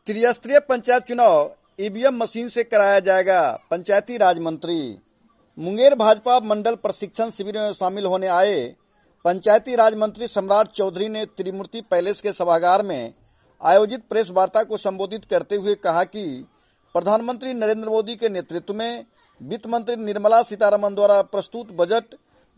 त्रिस्तरीय पंचायत चुनाव EVM machine से कराया जाएगा। पंचायती राज मंत्री मुंगेर भाजपा मंडल प्रशिक्षण शिविर में शामिल होने आए पंचायती राज मंत्री सम्राट चौधरी ने त्रिमूर्ति पैलेस के सभागार में आयोजित प्रेस वार्ता को संबोधित करते हुए कहा कि प्रधानमंत्री नरेंद्र मोदी के नेतृत्व में वित्त मंत्री निर्मला सीतारमण द्वारा प्रस्तुत बजट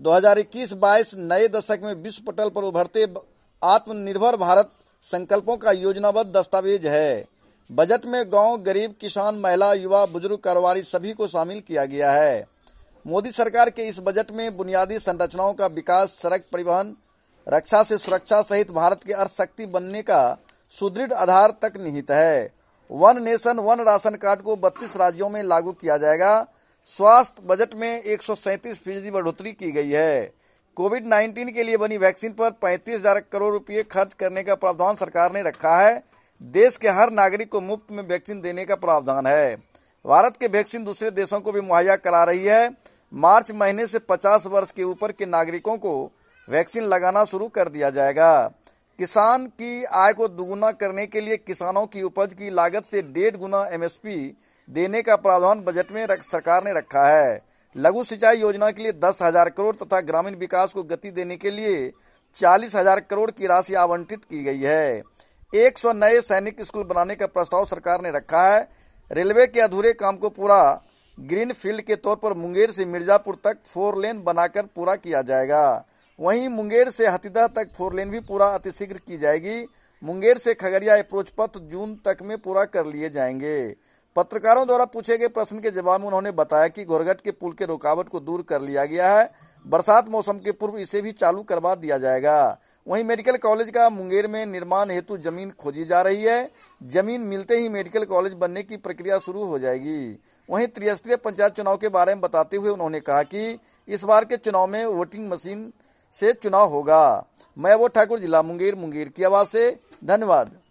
2021-22 नए दशक में विश्व पटल पर उभरते आत्मनिर्भर भारत संकल्पों का योजनाबद्ध दस्तावेज है। बजट में गांव, गरीब, किसान, महिला, युवा, बुजुर्ग, कारोबारी सभी को शामिल किया गया है। मोदी सरकार के इस बजट में बुनियादी संरचनाओं का विकास, सड़क परिवहन, रक्षा से सुरक्षा सहित भारत की अर्थशक्ति बनने का सुदृढ़ आधार तक निहित है। One nation one ration card को 32 राज्यों में लागू किया जाएगा। स्वास्थ्य बजट में 137% बढ़ोतरी की गई है। कोविड-19 के लिए बनी वैक्सीन पर 35,000 करोड़ रुपए खर्च करने का प्रावधान सरकार ने रखा है। देश के हर नागरिक को मुफ्त में वैक्सीन देने का प्रावधान है। भारत के वैक्सीन दूसरे देशों को भी मुहैया करा रही है। मार्च महीने से 50 वर्ष के ऊपर के नागरिकों को वैक्सीन लगाना शुरू कर दिया जाएगा। किसान की आय को दुगुना करने के लिए किसानों की उपज की लागत से 1.5 गुना एमएसपी देने का प्रावधान बजट में सरकार ने रखा है। लघु सिंचाई योजना के लिए 10,000 करोड़ तथा ग्रामीण विकास को गति देने के लिए 40,000 करोड़ की राशि आवंटित की गई है। 100 नए सैनिक स्कूल बनाने का प्रस्ताव सरकार ने रखा है। रेलवे के अधूरे काम को पूरा ग्रीन फील्ड के तौर पर मुंगेर से मिर्जापुर तक 4 लेन बनाकर पूरा किया जाएगा। वहीं मुंगेर से हाथीदह तक 4 लेन भी पूरा अतिशीघ्र की जाएगी। मुंगेर से खगड़िया अप्रोच पथ जून तक में पूरा कर लिए जाएंगे। पत्रकारों द्वारा पूछे गए प्रश्न के जवाब में उन्होंने बताया कि घोरघट के पुल के रुकावट को दूर कर लिया गया है। बरसात मौसम के पूर्व इसे भी चालू करवा दिया जाएगा। वहीं मेडिकल कॉलेज का मुंगेर में निर्माण हेतु जमीन खोजी जा रही है। जमीन मिलते ही मेडिकल कॉलेज बनने की प्रक्रिया शुरू हो जाएगी। वहीं त्रिस्तरीय पंचायत चुनाव के बारे में बताते हुए उन्होंने कहा कि इस बार के चुनाव में वोटिंग मशीन से चुनाव होगा। मैं वो ठाकुर, जिला मुंगेर की आवाज से, धन्यवाद।